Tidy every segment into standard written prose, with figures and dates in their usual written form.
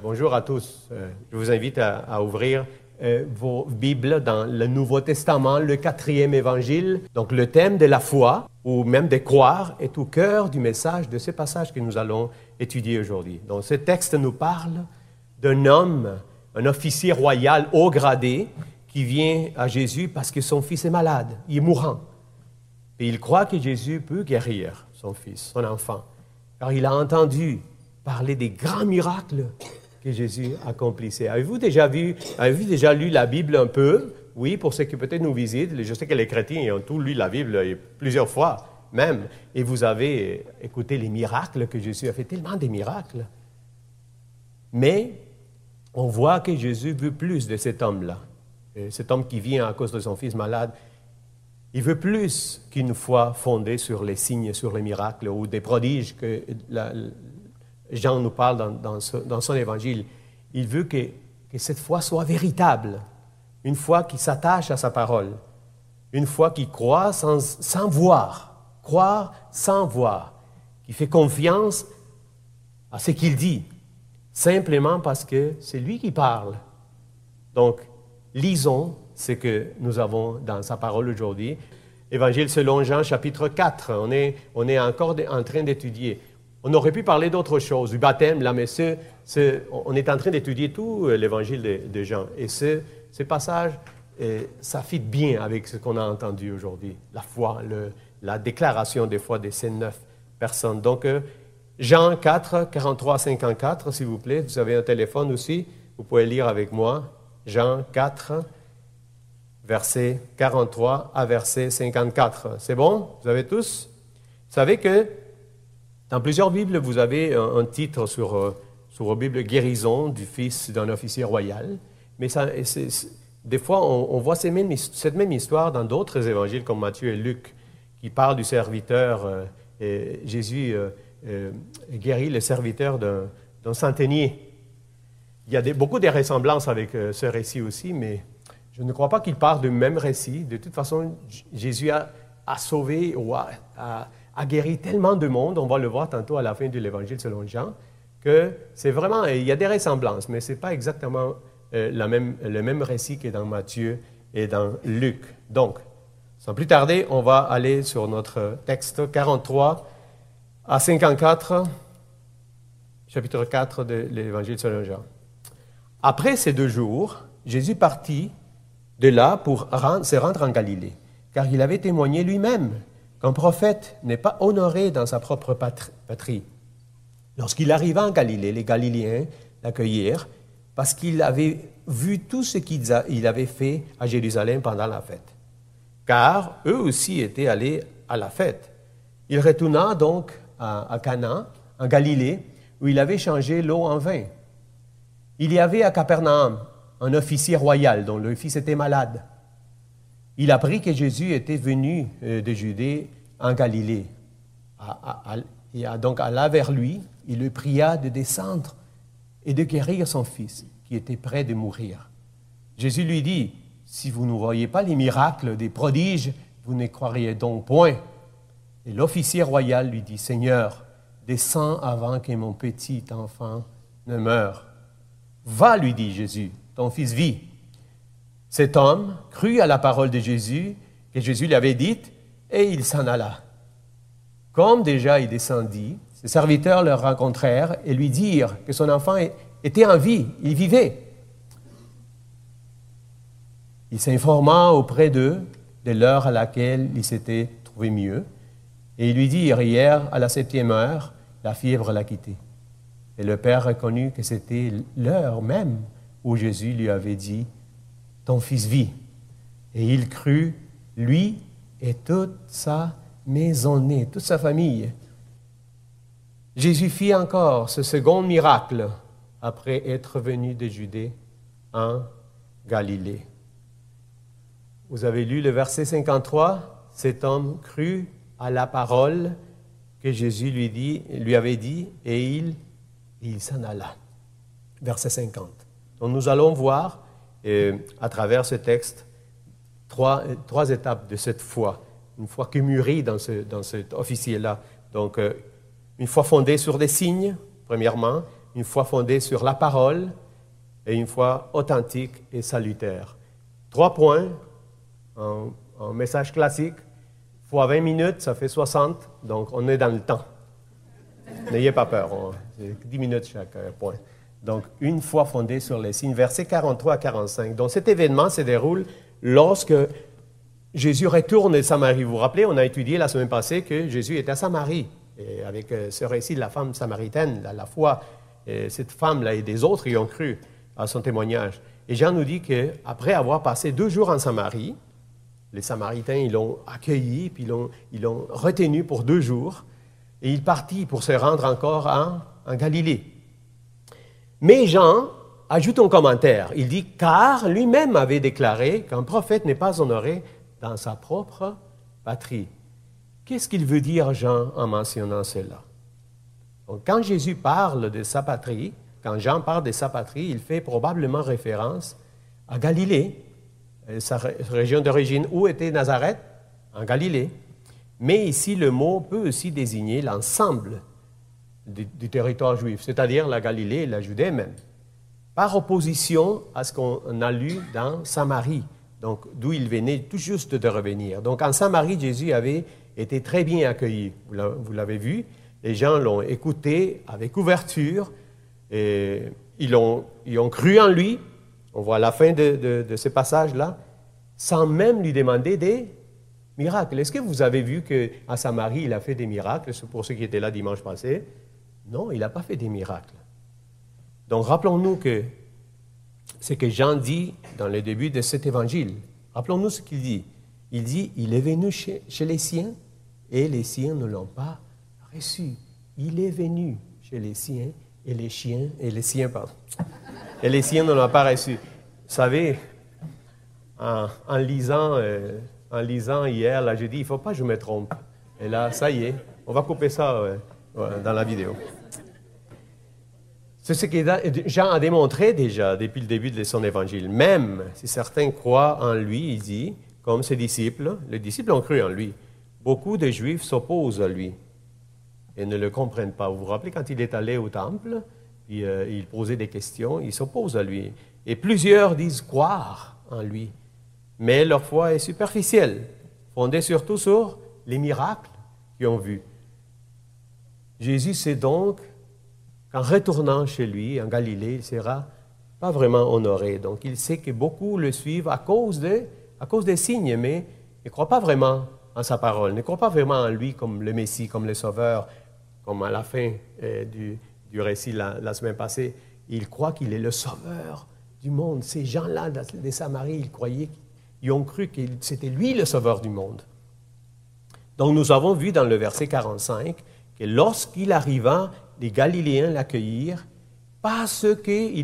Bonjour à tous. Je vous invite à ouvrir vos Bibles dans le Nouveau Testament, le 4e évangile. Donc le thème de la foi, ou même de croire, est au cœur du message de ce passage que nous allons étudier aujourd'hui. Donc ce texte nous parle d'un homme, un officier royal haut gradé, qui vient à Jésus parce que son fils est malade, il est mourant. Et il croit que Jésus peut guérir son fils, son enfant, car il a entendu parler des grands miracles que Jésus accomplissait. Avez-vous déjà lu la Bible un peu? Oui, pour ceux qui peut-être nous visitent. Je sais que les chrétiens ont tous lu la Bible plusieurs fois même. Et vous avez écouté les miracles que Jésus a fait, tellement des miracles. Mais on voit que Jésus veut plus de cet homme-là. Cet homme qui vient à cause de son fils malade. Il veut plus qu'une foi fondée sur les signes, sur les miracles ou des prodiges que Jean nous parle dans son évangile. Il veut que cette foi soit véritable, une foi qui s'attache à sa parole, une foi qui croit sans voir, croire sans voir, qui fait confiance à ce qu'il dit, simplement parce que c'est lui qui parle. Donc, lisons ce que nous avons dans sa parole aujourd'hui. Évangile selon Jean, chapitre 4. On est encore en train d'étudier. On aurait pu parler d'autre chose, du baptême, là, mais on est en train d'étudier tout l'évangile de Jean. Et ce passage, ça fit bien avec ce qu'on a entendu aujourd'hui. La foi, la déclaration des foi de ces 9 personnes. Donc, Jean 4, 43 à 54, s'il vous plaît. Vous avez un téléphone aussi, vous pouvez lire avec moi. Jean 4, verset 43 à verset 54. C'est bon? Vous avez tous? Vous savez que dans plusieurs Bibles, vous avez un titre sur la Bible « Guérison du fils d'un officier royal ». Mais des fois, on voit cette même histoire dans d'autres évangiles comme Matthieu et Luc, qui parlent du serviteur. Jésus guérit le serviteur d'un centenier. Il y a beaucoup de ressemblances avec ce récit aussi, mais je ne crois pas qu'il parle du même récit. De toute façon, Jésus a sauvé ou a guéri tellement de monde, on va le voir tantôt à la fin de l'Évangile selon Jean, que c'est vraiment, il y a des ressemblances, mais ce n'est pas exactement le même récit que dans Matthieu et dans Luc. Donc, sans plus tarder, on va aller sur notre texte 43 à 54, chapitre 4 de l'Évangile selon Jean. Après ces 2 jours, Jésus partit de là pour se rendre en Galilée, car il avait témoigné lui-même qu'un prophète n'est pas honoré dans sa propre patrie. Lorsqu'il arriva en Galilée, les Galiléens l'accueillirent parce qu'il avait vu tout ce qu'il avait fait à Jérusalem pendant la fête. Car eux aussi étaient allés à la fête. Il retourna donc à Cana, en Galilée, où il avait changé l'eau en vin. Il y avait à Capernaum un officier royal dont le fils était malade. Il apprit que Jésus était venu de Judée en Galilée. Donc, alla vers lui, il le pria de descendre et de guérir son fils, qui était près de mourir. Jésus lui dit, « Si vous ne voyez pas les miracles, des prodiges, vous ne croiriez donc point. » Et l'officier royal lui dit, « Seigneur, descends avant que mon petit enfant ne meure. » « Va, lui dit Jésus, ton fils vit. » Cet homme crut à la parole de Jésus, que Jésus lui avait dite, et il s'en alla. Comme déjà il descendit, ses serviteurs le rencontrèrent et lui dirent que son enfant était en vie, il vivait. Il s'informa auprès d'eux de l'heure à laquelle il s'était trouvé mieux, et ils lui dirent, hier, à la 7e heure, la fièvre l'a quitté. Et le père reconnut que c'était l'heure même où Jésus lui avait dit, « Ton fils vit. » Et il crut, lui et toute sa maisonnée, toute sa famille. Jésus fit encore ce second miracle après être venu de Judée en Galilée. Vous avez lu le verset 53, « Cet homme crut à la parole que Jésus lui avait dit, et il s'en alla. » Verset 50. Donc nous allons voir à travers ce texte trois étapes de cette foi. Une foi qui mûrit dans cet officier-là. Donc, une foi fondée sur des signes, premièrement. une foi fondée sur la parole et une foi authentique et salutaire. 3 points en message classique. Fois 20 minutes, ça fait 60, donc on est dans le temps. N'ayez pas peur, c'est 10 minutes chaque point. Donc, une foi fondée sur les signes, versets 43 à 45. Donc, cet événement se déroule lorsque Jésus retourne de Samarie. Vous vous rappelez, on a étudié la semaine passée que Jésus était à Samarie. Et avec ce récit de la femme samaritaine, la foi, cette femme-là et des autres y ont cru à son témoignage. Et Jean nous dit qu'après avoir passé 2 jours en Samarie, les Samaritains, ils l'ont accueilli, puis ils l'ont retenu pour 2 jours, et il partit pour se rendre encore en Galilée. Mais Jean ajoute un commentaire. Il dit « Car lui-même avait déclaré qu'un prophète n'est pas honoré dans sa propre patrie. » Qu'est-ce qu'il veut dire, Jean, en mentionnant cela? Donc, quand Jésus parle de sa patrie, quand Jean parle de sa patrie, il fait probablement référence à Galilée, sa région d'origine. Où était Nazareth? En Galilée. Mais ici, le mot peut aussi désigner l'ensemble du territoire juif, c'est-à-dire la Galilée et la Judée même, par opposition à ce qu'on a lu dans Samarie, donc d'où il venait tout juste de revenir. Donc en Samarie, Jésus avait été très bien accueilli, vous l'avez vu, les gens l'ont écouté avec ouverture, et ils ont cru en lui, on voit la fin de ce passage-là, sans même lui demander des miracles. Est-ce que vous avez vu qu'à Samarie, il a fait des miracles, pour ceux qui étaient là dimanche passé? Non, il n'a pas fait des miracles. Donc, rappelons-nous que ce que Jean dit dans le début de cet évangile. Rappelons-nous ce qu'il dit. Il dit, il est venu chez les siens et les siens ne l'ont pas reçu. Il est venu chez les siens et les siens ne l'ont pas reçu. Vous savez, en lisant hier, là, j'ai dit, il ne faut pas que je me trompe. Et là, ça y est, on va couper ça dans la vidéo. C'est ce que Jean a démontré déjà depuis le début de son évangile. Même si certains croient en lui, il dit, comme ses disciples, les disciples ont cru en lui. Beaucoup de Juifs s'opposent à lui et ne le comprennent pas. Vous vous rappelez quand il est allé au temple, puis, il posait des questions, ils s'opposent à lui. Et plusieurs disent croire en lui. Mais leur foi est superficielle, fondée surtout sur les miracles qu'ils ont vus. Jésus sait donc qu'en retournant chez lui, en Galilée, il ne sera pas vraiment honoré. Donc, il sait que beaucoup le suivent à cause des signes, mais ne croient pas vraiment en sa parole, ne croient pas vraiment en lui comme le Messie, comme le Sauveur, comme à la fin du récit la semaine passée. Ils croient qu'il est le Sauveur du monde. Ces gens-là des Samaries, ils ont cru que c'était lui le Sauveur du monde. Donc, nous avons vu dans le verset 45 que lorsqu'il arriva, les Galiléens l'accueillirent parce qu'il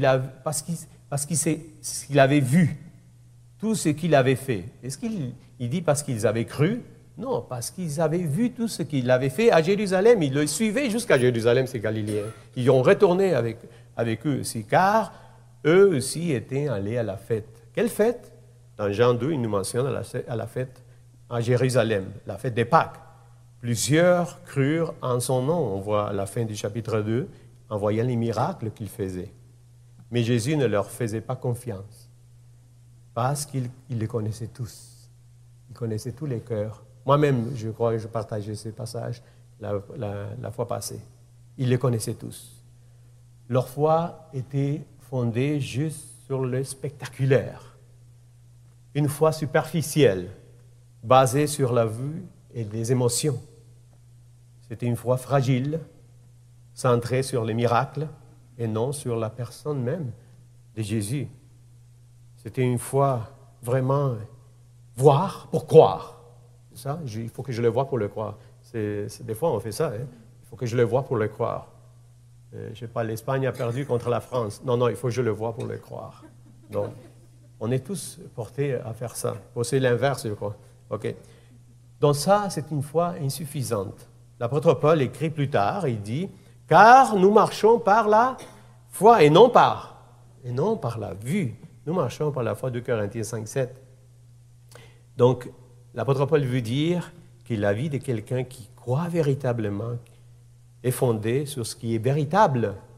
avait vu tout ce qu'il avait fait. Est-ce qu'il dit parce qu'ils avaient cru? Non, parce qu'ils avaient vu tout ce qu'il avait fait à Jérusalem. Ils le suivaient jusqu'à Jérusalem, ces Galiléens. Ils ont retourné avec eux aussi, car eux aussi étaient allés à la fête. Quelle fête? Dans Jean 2, il nous mentionne à la fête à Jérusalem, la fête des Pâques. Plusieurs crurent en son nom, on voit à la fin du chapitre 2, en voyant les miracles qu'il faisait. Mais Jésus ne leur faisait pas confiance, parce qu'il les connaissait tous. Il connaissait tous les cœurs. Moi-même, je crois que je partageais ces passages la fois passée. Il les connaissait tous. Leur foi était fondée juste sur le spectaculaire. Une foi superficielle, basée sur la vue et les émotions. C'était une foi fragile, centrée sur les miracles et non sur la personne même de Jésus. C'était une foi vraiment voir pour croire. C'est ça? Il faut que je le voie pour le croire. Des fois, on fait ça. Hein? Il faut que je le voie pour le croire. Je ne sais pas, l'Espagne a perdu contre la France. Non, il faut que je le voie pour le croire. Donc, on est tous portés à faire ça. C'est l'inverse, je crois. OK. Donc ça, c'est une foi insuffisante. L'apôtre Paul écrit plus tard, il dit, « Car nous marchons par la foi et non par la vue. Nous marchons par la foi, 2 Corinthiens 5, 7. » Donc, l'apôtre Paul veut dire que la vie de quelqu'un qui croit véritablement est fondée sur ce qui est véritable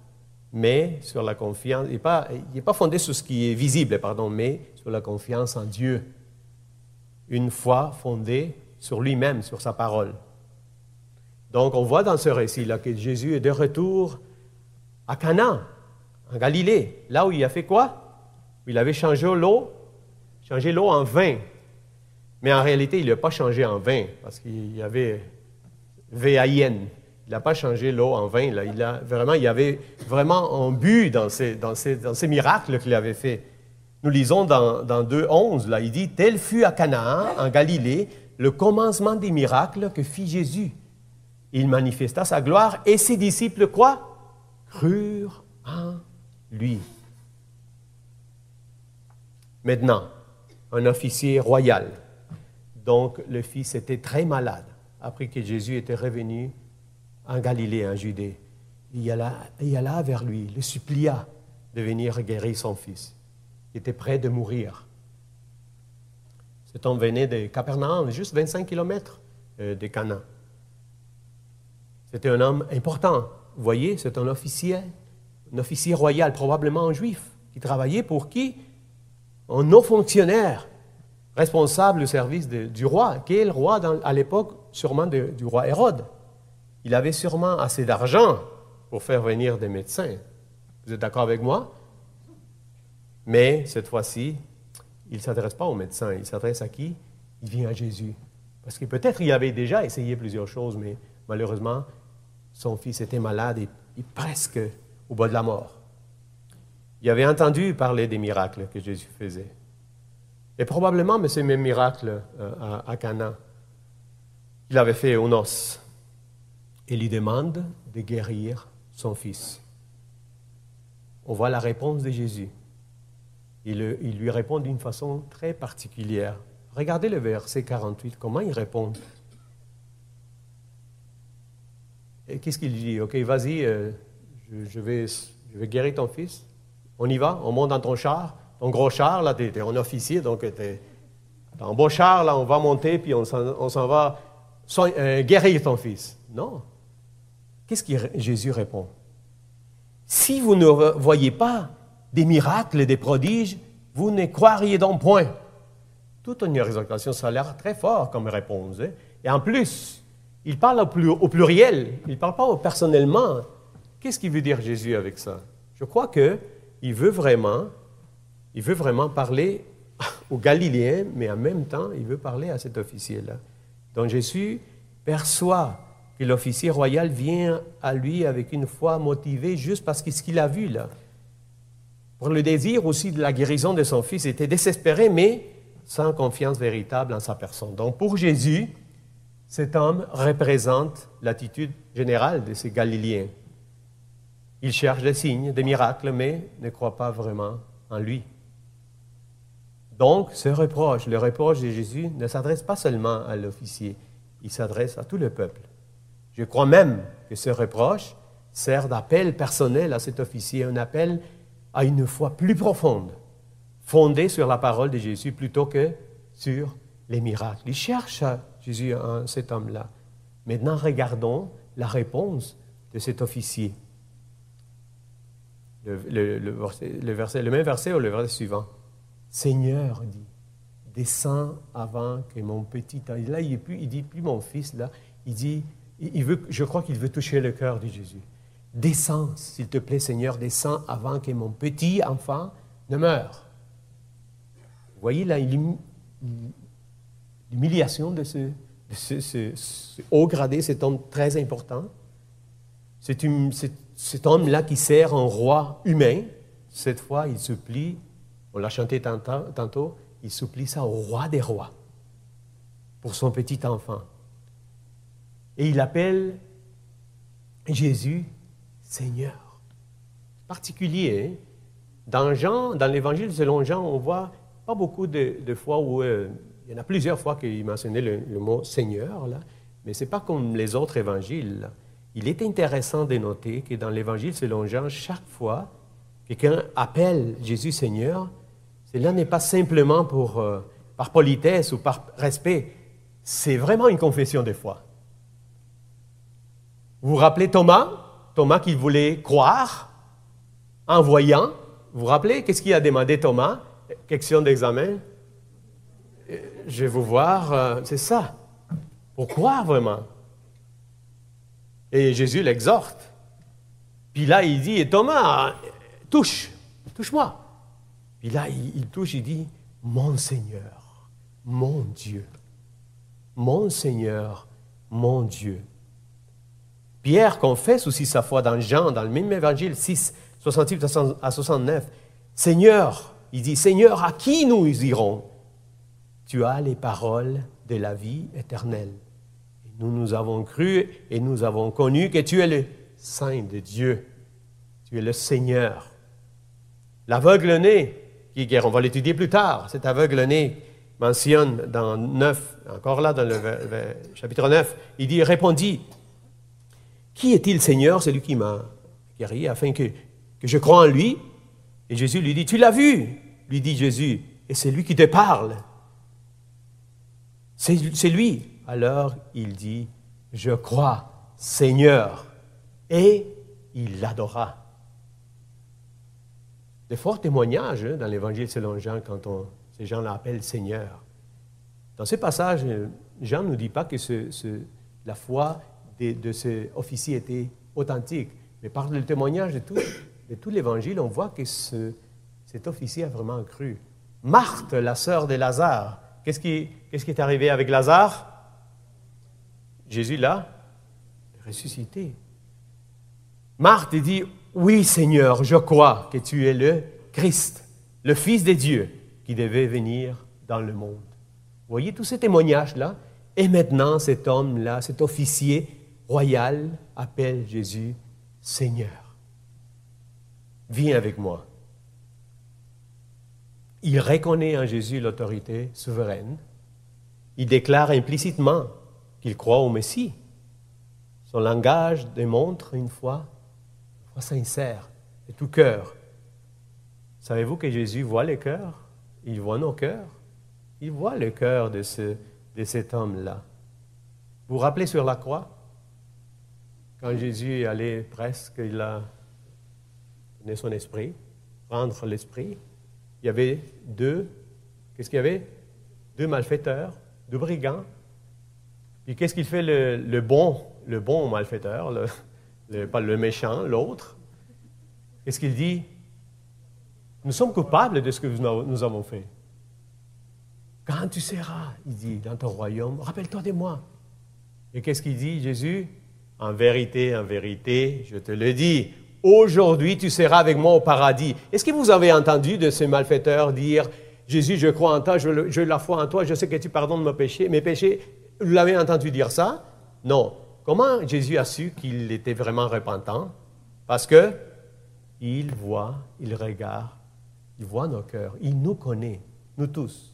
mais sur la confiance, il n'est pas fondé sur ce qui est visible, mais sur la confiance en Dieu. Une foi fondée sur lui-même, sur sa parole. Donc, on voit dans ce récit-là que Jésus est de retour à Cana, en Galilée, là où il a fait quoi? Il avait changé l'eau en vin. Mais en réalité, il n'a pas changé en vin, parce qu'il y avait V-A-I-N. Il n'a pas changé l'eau en vin. Là. Il y avait vraiment un but dans ces miracles qu'il avait fait. Nous lisons dans 2,11, là, il dit « Tel fut à Canaan, en Galilée, le commencement des miracles que fit Jésus. Il manifesta sa gloire et ses disciples, quoi? Crurent en lui. » Maintenant, un officier royal. Donc, le fils était très malade. Après que Jésus était revenu en Galilée, en Judée, il alla vers lui, le supplia de venir guérir son fils. Il était prêt de mourir. Cet homme venait de Capernaum, juste 25 kilomètres de Cana. C'était un homme important. Vous voyez, c'est un officier royal, probablement un juif, qui travaillait pour qui? Un haut fonctionnaire, responsable du service du roi. Qui est le roi à l'époque? Sûrement du roi Hérode. Il avait sûrement assez d'argent pour faire venir des médecins. Vous êtes d'accord avec moi? Mais cette fois-ci, il ne s'adresse pas aux médecins. Il s'adresse à qui? Il vient à Jésus. Parce que peut-être il avait déjà essayé plusieurs choses, mais malheureusement, son fils était malade et presque au bas de la mort. Il avait entendu parler des miracles que Jésus faisait. Et probablement, mais ces mêmes miracles à Cana, il avait fait aux noces. Il lui demande de guérir son fils. On voit la réponse de Jésus. Il lui répond d'une façon très particulière. Regardez le verset 48, comment il répond. Et qu'est-ce qu'il dit? OK, vas-y, je vais guérir ton fils. On y va, on monte dans ton char. Ton gros char, là, tu es un officier, donc tu es un beau char, là, on va monter, puis on s'en va guérir ton fils. Non. Qu'est-ce que Jésus répond? Si vous ne voyez pas des miracles et des prodiges, vous ne croiriez donc point. Toute une exhortation, ça a l'air très fort comme réponse. Hein? Et en plus, il parle au pluriel, il ne parle pas personnellement. Qu'est-ce qu'il veut dire Jésus avec ça? Je crois qu'il veut vraiment parler aux Galiléens, mais en même temps, il veut parler à cet officier-là. Donc Jésus perçoit que l'officier royal vient à lui avec une foi motivée juste parce que ce qu'il a vu là. Pour le désir aussi de la guérison de son fils, il était désespéré, mais sans confiance véritable en sa personne. Donc pour Jésus, cet homme représente l'attitude générale de ces Galiléens. Il cherche des signes, des miracles, mais ne croit pas vraiment en lui. Donc, le reproche de Jésus ne s'adresse pas seulement à l'officier, il s'adresse à tout le peuple. Je crois même que ce reproche sert d'appel personnel à cet officier, un appel à une foi plus profonde, fondée sur la parole de Jésus plutôt que sur les miracles. Il cherche à Jésus, cet homme-là. Maintenant, regardons la réponse de cet officier. Le même verset ou le verset suivant. Seigneur, dit, descends avant que mon petit... Là, il dit plus mon fils, là. Il dit, je crois qu'il veut toucher le cœur de Jésus. Descends, s'il te plaît, Seigneur, descends avant que mon petit enfant ne meure. Vous voyez là, l'humiliation de ce haut gradé, cet homme très important. Cet homme-là qui sert un roi humain, cette fois, il supplie, on l'a chanté tantôt, il supplie ça au roi des rois pour son petit enfant. Et il appelle Jésus Seigneur. Particulier, hein? Dans l'Évangile selon Jean, on voit pas beaucoup de fois où, il y en a plusieurs fois qu'il mentionnait le mot Seigneur, là, mais ce n'est pas comme les autres évangiles, là. Il est intéressant de noter que dans l'Évangile selon Jean, chaque fois que quelqu'un appelle Jésus Seigneur, cela n'est pas simplement par politesse ou par respect, c'est vraiment une confession de foi. Vous vous rappelez Thomas qui voulait croire, en voyant. Vous vous rappelez, qu'est-ce qu'il a demandé Thomas? Question d'examen. Je vais vous voir, c'est ça. Pourquoi vraiment? Et Jésus l'exhorte. Puis là, il dit, Thomas, touche-moi. Puis là, il touche, il dit, mon Seigneur, mon Dieu. Mon Seigneur, mon Dieu. Pierre confesse aussi sa foi dans Jean, dans le même évangile 6, 68 à 69. Seigneur, il dit, Seigneur, à qui nous irons? Tu as les paroles de la vie éternelle. Et nous avons cru et nous avons connu que tu es le Saint de Dieu. Tu es le Seigneur. L'aveugle-né, on va l'étudier plus tard, cet aveugle-né mentionne dans 9, encore là dans le chapitre 9, il dit, répondit, qui est-il, Seigneur, celui qui m'a guéri, afin que je croie en lui? Et Jésus lui dit, tu l'as vu, lui dit Jésus, et c'est lui qui te parle. C'est lui. Alors il dit, je crois, Seigneur, et il l'adora. De forts témoignages dans l'Évangile selon Jean quand ces gens l'appellent Seigneur. Dans ce passage, Jean ne nous dit pas que la foi de ce officier était authentique, mais par le témoignage de tout l'Évangile, on voit que cet officier a vraiment cru. Marthe, la sœur de Lazare, qu'est-ce qui est arrivé avec Lazare? Jésus l'a ressuscité. Marthe dit, oui Seigneur, je crois que tu es le Christ, le Fils de Dieu qui devait venir dans le monde. Vous voyez tous ces témoignages-là? Et maintenant, cet homme-là, cet officier royal appelle Jésus Seigneur. Viens avec moi. Il reconnaît en Jésus l'autorité souveraine. Il déclare implicitement qu'il croit au Messie. Son langage démontre une foi sincère, de tout cœur. Savez-vous que Jésus voit les cœurs? Il voit nos cœurs. Il voit le cœur de cet homme-là. Vous vous rappelez sur la croix? Quand Jésus est allé presque, il a donné son esprit, rendre l'esprit. Il y avait qu'est-ce qu'il y avait? Deux malfaiteurs, deux brigands. Puis qu'est-ce qu'il fait le bon malfaiteur, pas le méchant, l'autre? Qu'est-ce qu'il dit? Nous sommes coupables de ce que nous avons fait. Quand tu seras, il dit, dans ton royaume, rappelle-toi de moi. Et qu'est-ce qu'il dit, Jésus? En vérité, je te le dis, aujourd'hui tu seras avec moi au paradis. Est-ce que vous avez entendu de ces malfaiteurs dire, Jésus, je crois en toi, je la foi en toi, je sais que tu pardonnes mes péchés. Vous l'avez entendu dire ça? Non. Comment Jésus a su qu'il était vraiment repentant? Parce que il voit, il regarde, il voit nos cœurs, il nous connaît, nous tous.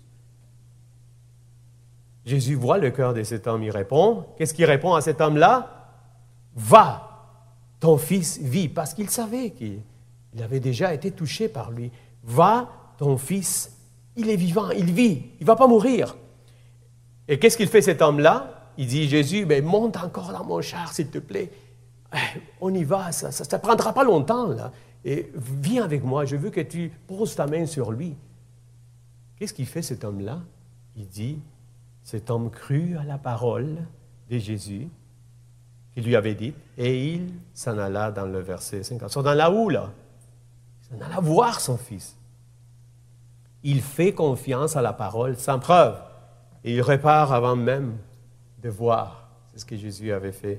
Jésus voit le cœur de cet homme, il répond. Qu'est-ce qu'il répond à cet homme-là? Va, ton fils vit, parce qu'il savait qu'il avait déjà été touché par lui. Va, ton fils, il est vivant, il vit, il ne va pas mourir. Et qu'est-ce qu'il fait cet homme-là? Il dit, Jésus, monte encore dans mon char, s'il te plaît. On y va, ça ne prendra pas longtemps, là. Et viens avec moi, je veux que tu poses ta main sur lui. Qu'est-ce qu'il fait cet homme-là? Il dit, cet homme crut à la parole de Jésus qu'il lui avait dit, et il s'en alla dans le verset 50. Il s'en alla où, là? Il s'en alla voir son fils. Il fait confiance à la parole sans preuve, et il repart avant même de voir. C'est ce que Jésus avait fait.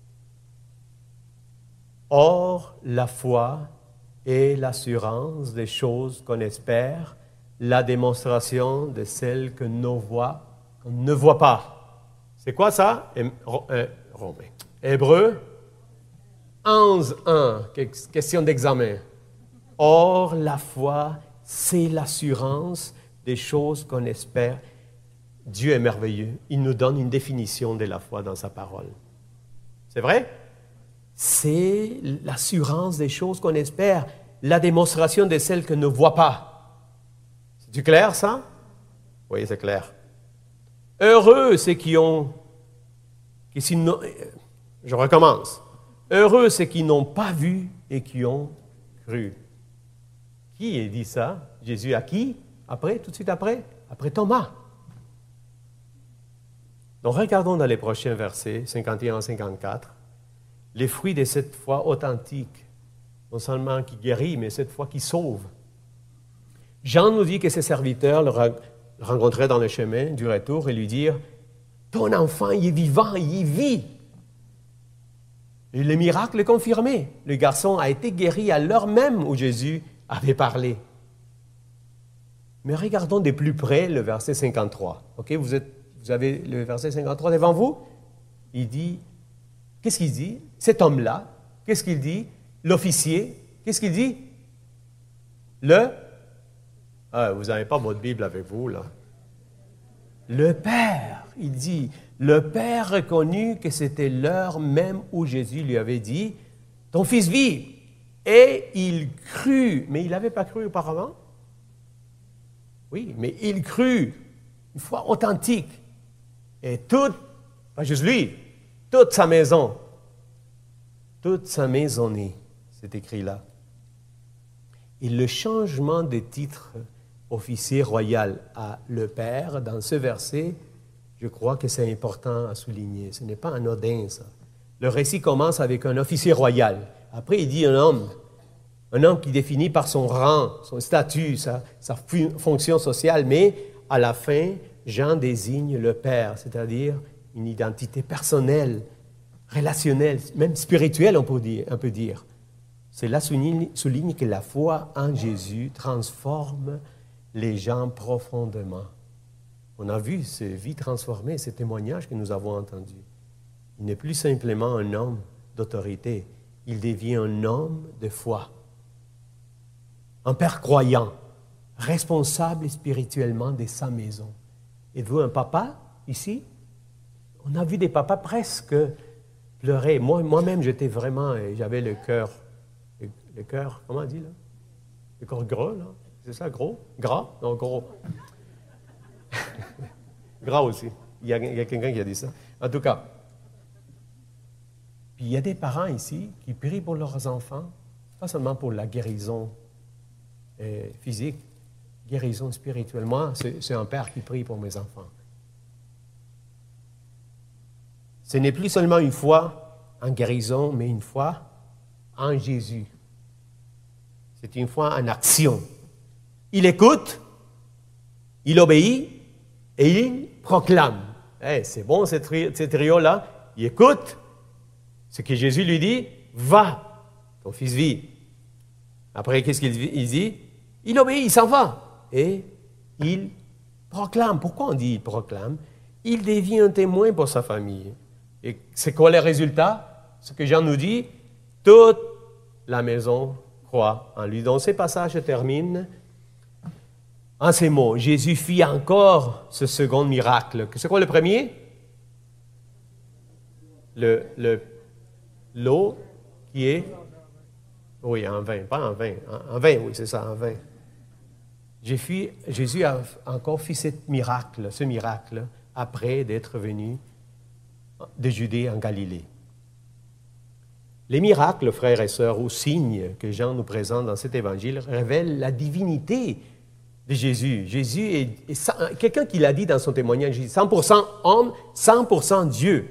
Or, la foi est l'assurance des choses qu'on espère, la démonstration de celles qu'on ne voit pas. C'est quoi ça? Romains. Hébreux 11:1, question d'examen. Or, la foi, c'est l'assurance des choses qu'on espère. Dieu est merveilleux. Il nous donne une définition de la foi dans sa parole. C'est vrai? C'est l'assurance des choses qu'on espère, la démonstration de celles qu'on ne voit pas. C'est clair, ça? Oui, c'est clair. Heureux ceux qui ont... Je recommence. Heureux ceux qui n'ont pas vu et qui ont cru. Qui a dit ça? Jésus à qui? Après, tout de suite après? Après Thomas. Donc, regardons dans les prochains versets, 51 à 54, les fruits de cette foi authentique, non seulement qui guérit, mais cette foi qui sauve. Jean nous dit que ses serviteurs le rencontraient dans le chemin du retour et lui dirent « Ton enfant, il est vivant, il vit !» Et le miracle est confirmé. Le garçon a été guéri à l'heure même où Jésus avait parlé. Mais regardons de plus près le verset 53. OK, vous avez le verset 53 devant vous? Il dit, qu'est-ce qu'il dit? Cet homme-là, qu'est-ce qu'il dit? L'officier, qu'est-ce qu'il dit? Vous n'avez pas votre Bible avec vous, là. Le Père, il dit, le Père reconnut que c'était l'heure même où Jésus lui avait dit, ton fils vit. Et il crut, mais il n'avait pas cru auparavant. Oui, mais il crut, une foi authentique. Et pas juste lui, toute sa maisonnée, c'est écrit là. Et le changement de titre officier royal à le Père, dans ce verset, je crois que c'est important à souligner. Ce n'est pas anodin, ça. Le récit commence avec un officier royal. Après, il dit un homme qui définit par son rang, son statut, sa fonction sociale, mais à la fin, Jean désigne le Père, c'est-à-dire une identité personnelle, relationnelle, même spirituelle, on peut dire. Cela souligne que la foi en Jésus transforme les gens profondément. On a vu ces vies transformées, ces témoignages que nous avons entendus. Il n'est plus simplement un homme d'autorité, il devient un homme de foi. Un père croyant, responsable spirituellement de sa maison. Êtes-vous un papa ici? On a vu des papas presque pleurer. Moi-même, j'avais le cœur, comment on dit là? Le corps gras, là? C'est ça, gros? Gras? Non, gros. Gras aussi. Il y a quelqu'un qui a dit ça. En tout cas, puis il y a des parents ici qui prient pour leurs enfants, pas seulement pour la guérison physique, guérison spirituelle. Moi, c'est un père qui prie pour mes enfants. Ce n'est plus seulement une foi en guérison, mais une foi en Jésus. C'est une foi en action. Il écoute, il obéit et il proclame. C'est bon, ce trio-là. Il écoute ce que Jésus lui dit, va, ton fils vit. Après, qu'est-ce qu'il dit? Il obéit, il s'en va. Et il proclame. Pourquoi on dit il proclame? Il devient un témoin pour sa famille. Et c'est quoi le résultat? Ce que Jean nous dit, toute la maison croit en lui. Donc, ces passages se terminent en ces mots. Jésus fit encore ce second miracle. C'est quoi le premier? L'eau qui est... Oui, en vin, pas en vin. En vin, oui, c'est ça, en vin. Jésus a encore fait ce miracle après d'être venu de Judée en Galilée. Les miracles, frères et sœurs, ou signes que Jean nous présente dans cet évangile révèlent la divinité de Jésus. Jésus est quelqu'un qui l'a dit dans son témoignage, 100% homme, 100% Dieu.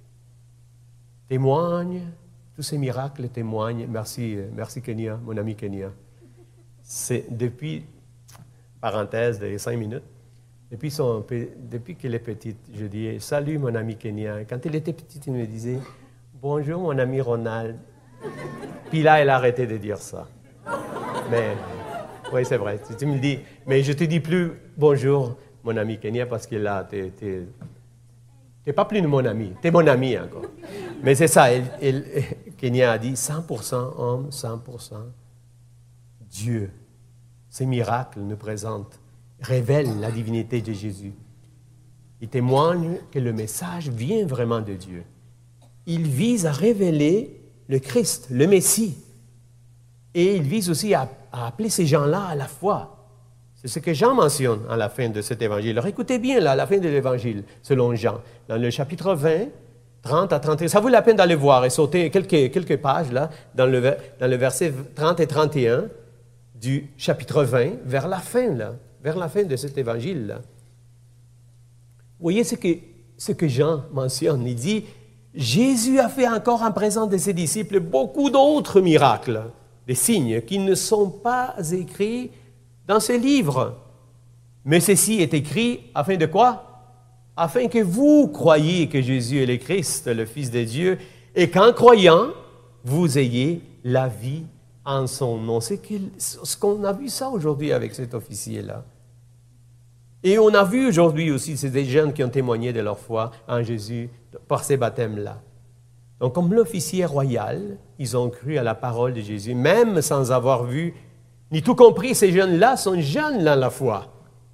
Tous ces miracles témoignent. Merci Kenya, mon ami Kenya. C'est depuis, parenthèse de 5 minutes, depuis qu'elle est petite, je dis « Salut mon ami Kenya ». Quand elle était petite, elle me disait « Bonjour mon ami Ronald ». Puis là, elle a arrêté de dire ça. Mais, oui, c'est vrai, tu me dis. Mais je ne te dis plus « Bonjour mon ami Kenya » parce que là, tu n'es pas plus mon ami, tu es mon ami encore. Mais c'est ça, Kenya a dit 100% homme, 100% Dieu. Ces miracles nous révèlent la divinité de Jésus. Ils témoignent que le message vient vraiment de Dieu. Il vise à révéler le Christ, le Messie. Et il vise aussi à appeler ces gens-là à la foi. C'est ce que Jean mentionne à la fin de cet évangile. Alors écoutez bien, là, à la fin de l'évangile, selon Jean, dans le chapitre 20, 30 à 31, ça vaut la peine d'aller voir et sauter quelques pages, là, dans le verset 30 et 31. du chapitre 20, vers la fin de cet évangile-là. Vous voyez ce que Jean mentionne. Il dit, Jésus a fait encore en présence de ses disciples beaucoup d'autres miracles, des signes qui ne sont pas écrits dans ce livre. Mais ceci est écrit afin de quoi? Afin que vous croyiez que Jésus est le Christ, le Fils de Dieu, et qu'en croyant, vous ayez la vie en son nom. C'est ce qu'on a vu ça aujourd'hui avec cet officier-là. Et on a vu aujourd'hui aussi, c'est des jeunes qui ont témoigné de leur foi en Jésus par ces baptêmes-là. Donc, comme l'officier royal, ils ont cru à la parole de Jésus, même sans avoir vu ni tout compris. Ces jeunes-là sont jeunes dans la foi.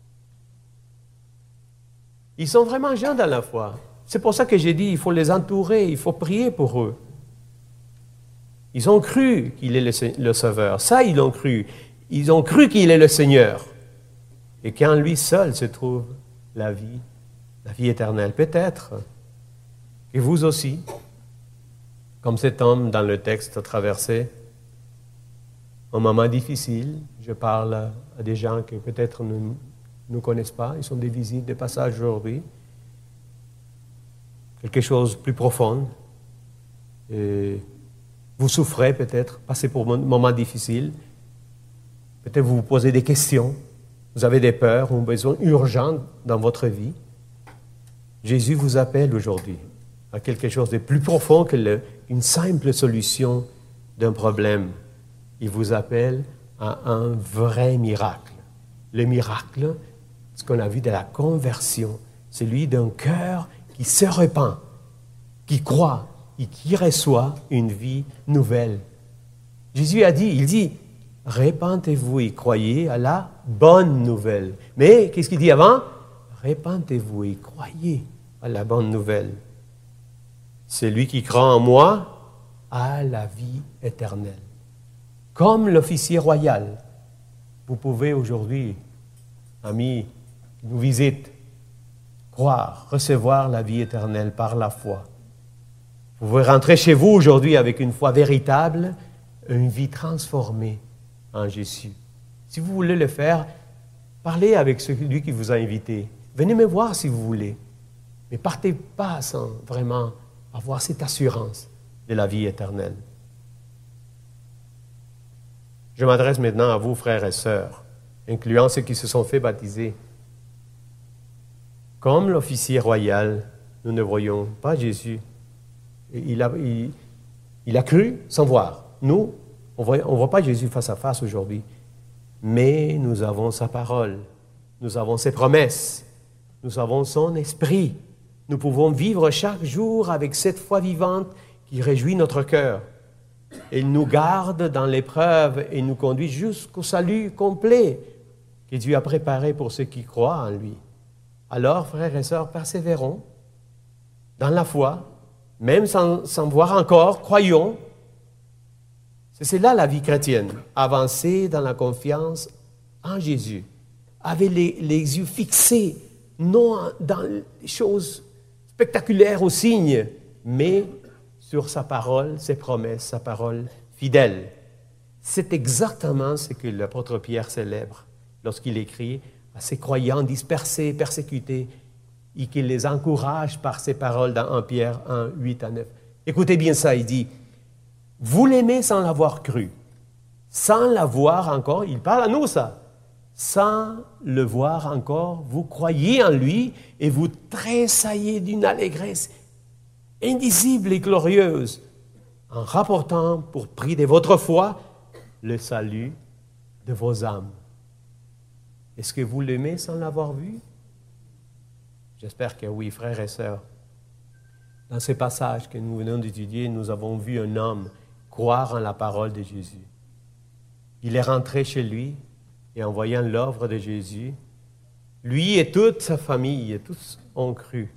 Ils sont vraiment jeunes dans la foi. C'est pour ça que j'ai dit, il faut les entourer, il faut prier pour eux. Ils ont cru qu'il est le Sauveur. Ça, ils l'ont cru. Ils ont cru qu'il est le Seigneur. Et qu'en lui seul se trouve la vie éternelle. Peut-être que vous aussi, comme cet homme dans le texte a traversé un moment difficile, je parle à des gens qui peut-être ne nous connaissent pas, ils sont des visites, des passages aujourd'hui, quelque chose de plus profond. Et vous souffrez peut-être, passez pour un moment difficile, peut-être vous vous posez des questions, vous avez des peurs ou besoins urgents dans votre vie. Jésus vous appelle aujourd'hui à quelque chose de plus profond qu'une simple solution d'un problème. Il vous appelle à un vrai miracle. Le miracle, ce qu'on a vu de la conversion, celui d'un cœur qui se repent, qui croit et qui reçoit une vie nouvelle. Jésus a dit, il dit, repentez-vous et croyez à la bonne nouvelle. Mais, qu'est-ce qu'il dit avant? Repentez-vous et croyez à la bonne nouvelle. Celui qui croit en moi a la vie éternelle. Comme l'officier royal, vous pouvez aujourd'hui, amis qui nous visitent, croire, recevoir la vie éternelle par la foi. Vous pouvez rentrer chez vous aujourd'hui avec une foi véritable, une vie transformée en Jésus. Si vous voulez le faire, parlez avec celui qui vous a invité. Venez me voir si vous voulez. Mais partez pas sans vraiment avoir cette assurance de la vie éternelle. Je m'adresse maintenant à vous, frères et sœurs, incluant ceux qui se sont fait baptiser. Comme l'officier royal, nous ne voyons pas Jésus. Il a cru sans voir. Nous, on ne voit pas Jésus face à face aujourd'hui. Mais nous avons sa parole. Nous avons ses promesses. Nous avons son esprit. Nous pouvons vivre chaque jour avec cette foi vivante qui réjouit notre cœur. Il nous garde dans l'épreuve et nous conduit jusqu'au salut complet que Dieu a préparé pour ceux qui croient en lui. Alors, frères et sœurs, persévérons dans la foi, même sans voir encore, croyons. C'est là la vie chrétienne. Avancer dans la confiance en Jésus, avec les yeux fixés, non dans les choses spectaculaires ou signes, mais sur sa parole, ses promesses, sa parole fidèle. C'est exactement ce que l'apôtre Pierre célèbre lorsqu'il écrit à ses croyants dispersés, persécutés, et qu'il les encourage par ses paroles dans 1 Pierre 1, 8 à 9. Écoutez bien ça, il dit, « Vous l'aimez sans l'avoir cru, sans l'avoir encore, il parle à nous ça, sans le voir encore, vous croyez en lui et vous tressaillez d'une allégresse indicible et glorieuse, en rapportant pour prix de votre foi le salut de vos âmes. » Est-ce que vous l'aimez sans l'avoir vu? J'espère que oui, frères et sœurs. Dans ce passage que nous venons d'étudier, nous avons vu un homme croire en la parole de Jésus. Il est rentré chez lui et en voyant l'œuvre de Jésus, lui et toute sa famille, tous ont cru.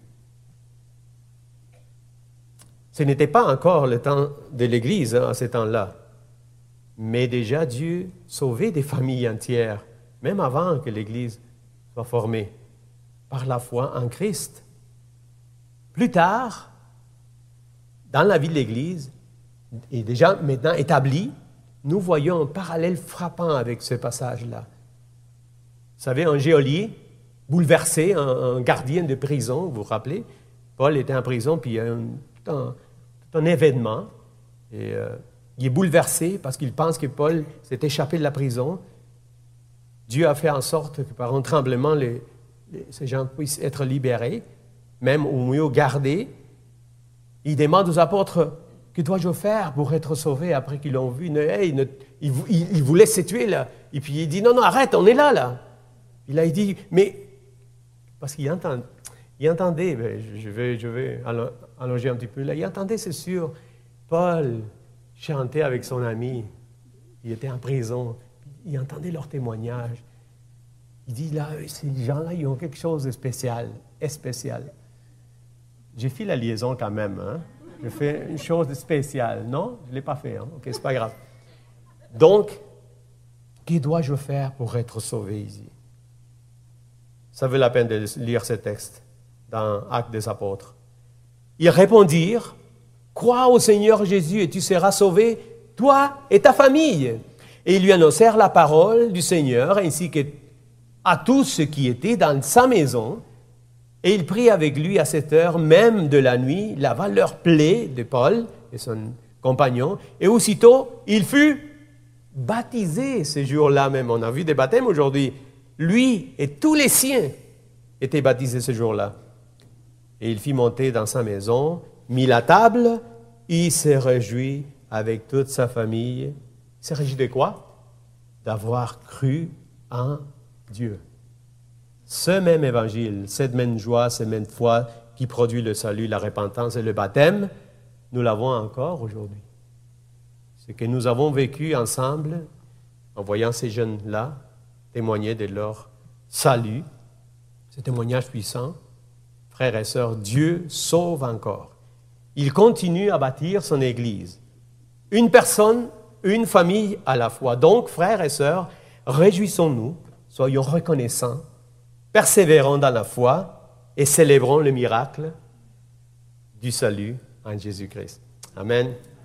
Ce n'était pas encore le temps de l'Église à ce temps-là, mais déjà Dieu sauvait des familles entières, même avant que l'Église soit formée, par la foi en Christ. Plus tard, dans la vie de l'Église, est déjà maintenant établie, nous voyons un parallèle frappant avec ce passage-là. Vous savez, un geôlier, bouleversé, un gardien de prison, vous vous rappelez? Paul était en prison, puis il y a un événement, et il est bouleversé parce qu'il pense que Paul s'est échappé de la prison. Dieu a fait en sorte que par un tremblement, ces gens puissent être libérés, même au mieux gardés. Il demande aux apôtres, que dois-je faire pour être sauvé après qu'ils l'ont vu? Il voulait se tuer là. Et puis il dit, non, arrête, on est là. Il dit, mais, parce qu'il entendait, je vais allonger un petit peu là, il entendait, c'est sûr, Paul chanter avec son ami, il était en prison, il entendait leur témoignage. Il dit, là, ces gens-là, ils ont quelque chose de spécial, J'ai fait la liaison quand même, hein? Je fais une chose de spéciale. Non, je ne l'ai pas fait, hein? OK, c'est pas grave. Donc, que dois-je faire pour être sauvé ici? Ça vaut la peine de lire ce texte dans Actes des Apôtres. Ils répondirent, crois au Seigneur Jésus et tu seras sauvé, toi et ta famille. Et ils lui annoncèrent la parole du Seigneur ainsi qu'à tous ceux qui étaient dans sa maison. Et il prit avec lui à cette heure même de la nuit, lava leurs plaies de Paul et son compagnon, et aussitôt il fut baptisé ce jour-là même. On a vu des baptêmes aujourd'hui. Lui et tous les siens étaient baptisés ce jour-là. Et il fit monter dans sa maison, mit la table, il se réjouit avec toute sa famille. Il se réjouit de quoi? D'avoir cru en Dieu. Ce même évangile, cette même joie, cette même foi qui produit le salut, la repentance et le baptême, nous l'avons encore aujourd'hui. Ce que nous avons vécu ensemble, en voyant ces jeunes-là témoigner de leur salut, ce témoignage puissant, frères et sœurs, Dieu sauve encore. Il continue à bâtir son Église. Une personne, une famille à la fois. Donc, frères et sœurs, réjouissons-nous, soyons reconnaissants, persévérons dans la foi et célébrons le miracle du salut en Jésus-Christ. Amen.